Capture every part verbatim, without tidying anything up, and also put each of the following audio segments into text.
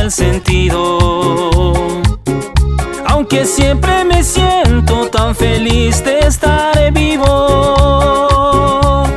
el sentido. Aunque siempre me siento tan feliz de estar vivo,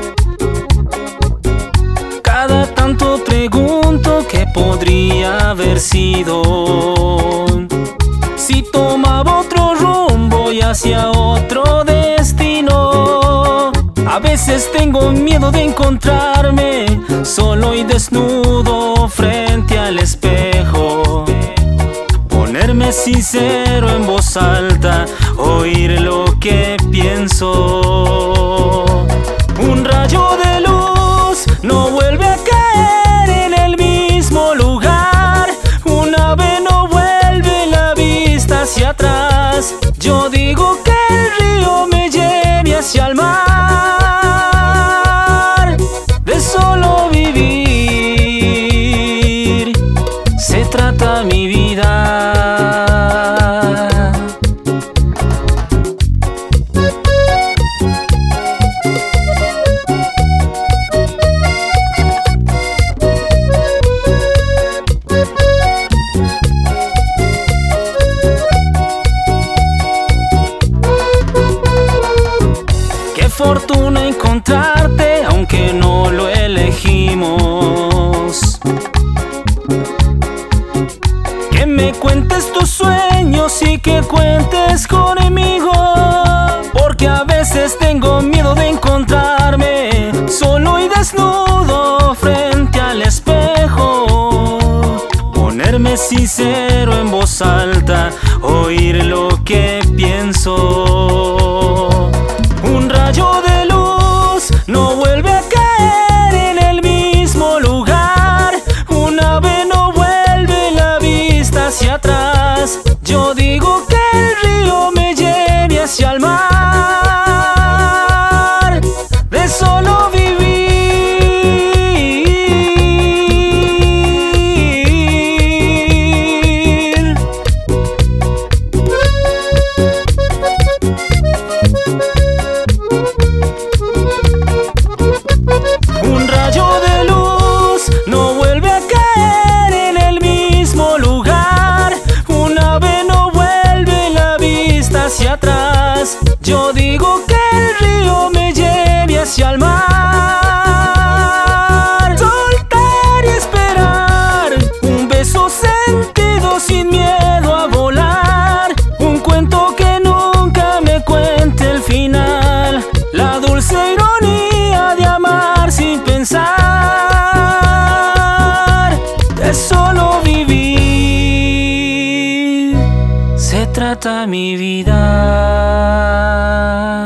cada tanto pregunto qué podría haber sido si tomaba otro rumbo y hacia otro destino. A veces tengo miedo de encontrarme solo y desnudo frente al espejo, ponerme sincero en voz alta, oír lo que pienso. Un rayo de luz no vuelve a caer en el mismo lugar, un ave no vuelve la vista hacia atrás. Yo digo que el río me lleve hacia el mar. De solo vivir se trata mi vida. Fortuna encontrarte, aunque no lo elegimos. Que me cuentes tus sueños y que cuentes conmigo, porque a veces tengo miedo de encontrarme solo y desnudo frente al espejo, ponerme sincero en voz alta, oír lo que pienso. Un rayo de luz no vuelve a caer en el mismo lugar, un ave no vuelve la vista hacia atrás. Yo digo que el río me lleve hacia el mar. De solo vivir un rayo de luz no vuelve a caer en el mismo lugar, un ave no vuelve la vista hacia atrás. Yo digo que el río me lleve hacia el mar. Soltar y esperar, un beso sentido sin miedo a volar, un cuento que nunca me cuente el final, la dulce ironía de amar sin pensar. De solo vivir se trata mi vida.